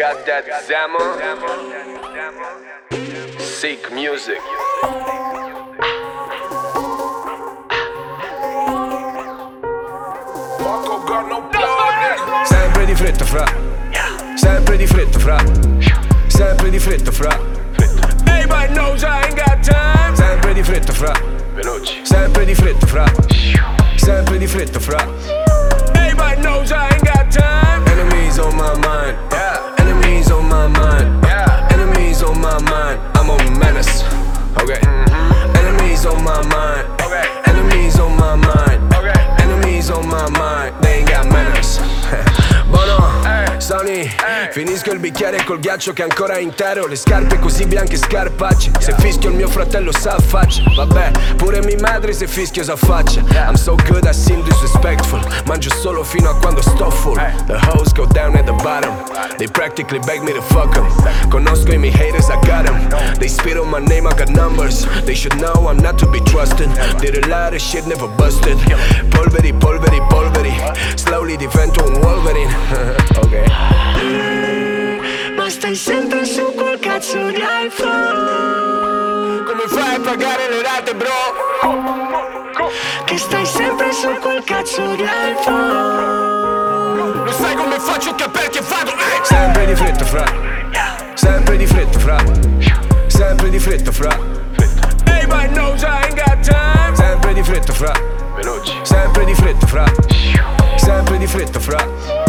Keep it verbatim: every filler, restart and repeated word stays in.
got that Zamo? Sick music. Sempre di fretta fra, sempre di fretta fra, sempre di fretta fra. Everybody knows I ain't got time. Sempre di fretta fra, Veloci. sempre di fretta fra, sempre di fretta fra. Everybody knows I ain't got time. Enemies on my mind, yeah. Enemies on my mind, yeah. Enemies on my mind. I'm a menace, okay. Mm-hmm. Enemies on my mind, okay. Enemies on my mind, okay. Enemies on my mind. They ain't got manners. Bono, hey. Sony, hey. Finisco il bicchiere col ghiaccio che è ancora intero. Le scarpe così bianche scarpacce. Yeah. Se fischio il mio fratello s'affaccia. Vabbè, pure mia madre se fischio s'affaccia. Yeah. I'm so good I seem disrespectful. Mangio solo fino a quando sto full. Hey. The hoes go down at the bottom. They practically beg me to fuck them. Conosco i miei haters, I got them. They spit on my name, I got numbers. They should know I'm not to be trusted. Did a lot of shit, never busted. Polveri, polveri, polveri. Slowly divento un Wolverine. Ok. Ma stai sempre su quel cazzo di iPhone. Come fai a pagare le rate, bro? Che stai sempre su quel cazzo di iPhone. Lo sai come faccio che perché vado? Eh? Sempre di fretta fra, sempre di fretta fra, sempre di fretta fra. Everybody knows I ain't got time. Sempre di fretta fra, Veloci. sempre di fretta fra, sempre di fretta fra.